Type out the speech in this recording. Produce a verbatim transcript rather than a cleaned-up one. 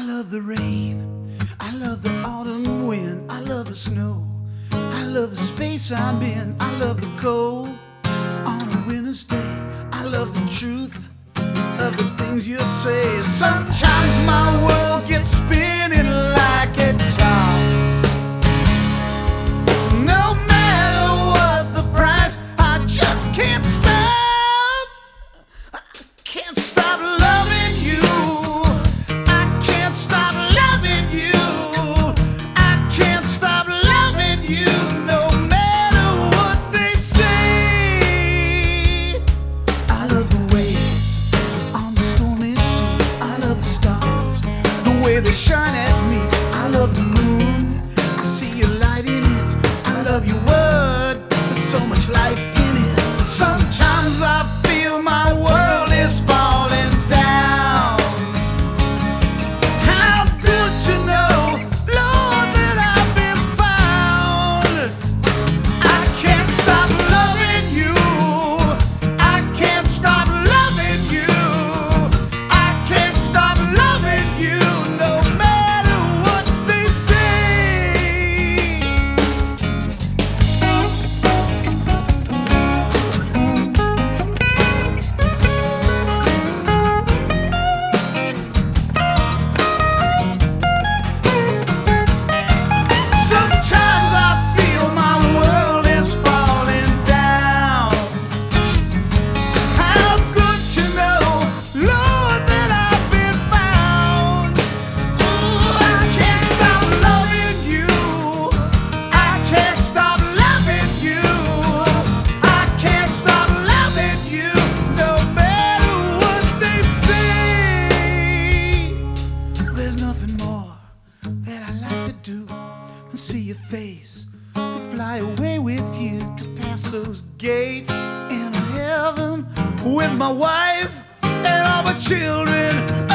I love the rain, I love the autumn wind, I love the snow, I love the space I'm in, I love the cold on a winter's day. I love the truth of the things you say. Sometimes my world gets spinning like a top. No matter what the price, I just can't stop. I can't stop loving you. I can't stop loving you. I can't stop loving you. No matter what they say. I love the waves on the stormy sea. I love the stars, the way they shine at me. I love the moon, I see you lighting it. I love your word, there's so much life in it. Sometimes I feel my world is falling down. How good to know, Lord, that I've been found. I can't stop loving you. I can't stop loving you. I can't stop loving you, no matter what they say. Sometimes I feel my world is falling down. How good to know, Lord, that I've been found. Ooh, I can't stop loving you. I can't stop loving you. I can't stop loving you, no matter what they say. There's nothing more that I like to do than see your face and fly away with you to pass those gates in heaven with my wife and all my children.